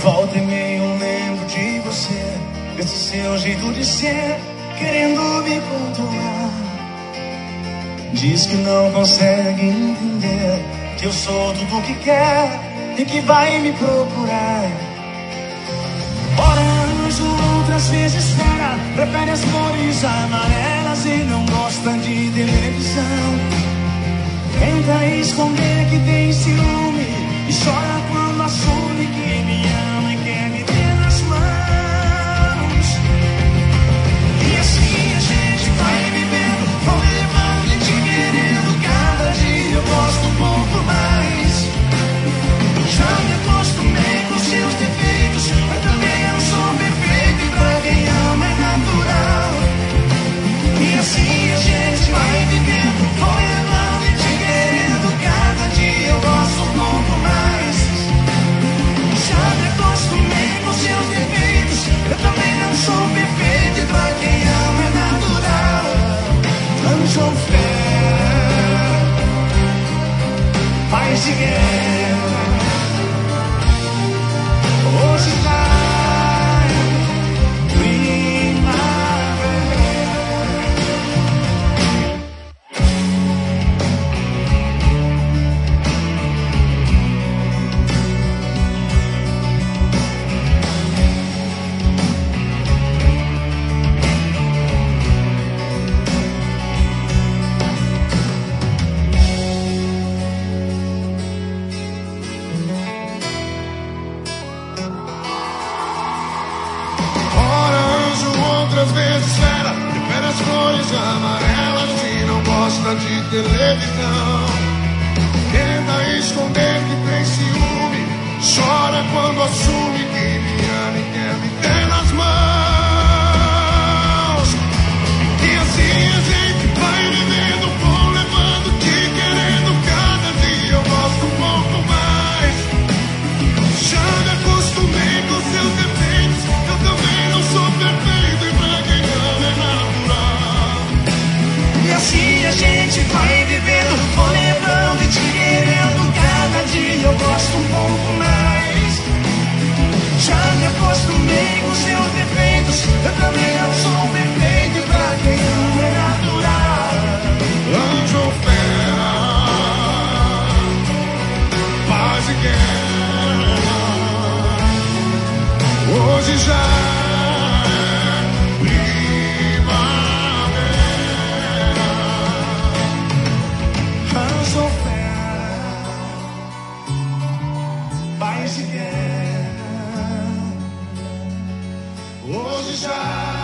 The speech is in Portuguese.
Volta e meia eu lembro de você, desse seu jeito de ser, querendo me controlar. Diz que não consegue entender que eu sou tudo o que quer e que vai me procurar. Ora anjo, outras vezes fera, prefere as cores amarelas e não gosta de televisão. Tenta esconder que tem ciúme e chora quando assume que me ama e quer me ter nas mãos. E assim a gente vai vivendo, vou levando e te querendo. Cada dia eu gosto um pouco mais. Já me acostumei com seus defeitos, mas também eu sou perfeito e pra quem ama é natural. E assim a gente vai vivendo, vou levando e te querendo. Cada dia eu gosto um pouco mais. Já me acostumei com seus defeitos, eu também não sou perfeito e pra quem ama é natural. Anjo ou fera, paz e guerra, hoje vai primavera. Outras vezes fera, prefere as cores amarelas e não gosta de televisão. Tenta esconder que tem ciúme, chora quando assume que me ama e quer me ter nas mãos. E assim a gente vai vivendo, vou levando, te querendo. Cada dia eu gosto um pouco mais. Já me acostumei com seus defeitos, eu também não sou perfeito e pra quem ama é natural. E assim a gente vai vivendo, vou levando e te querendo. Cada dia eu gosto um pouco mais. Já me acostumei com seus defeitos, eu também não sou perfeito e pra quem ama é natural. Anjo ou fera, paz e guerra, hoje já é primavera. Anjo ou fera, paz e guerra, Hoje já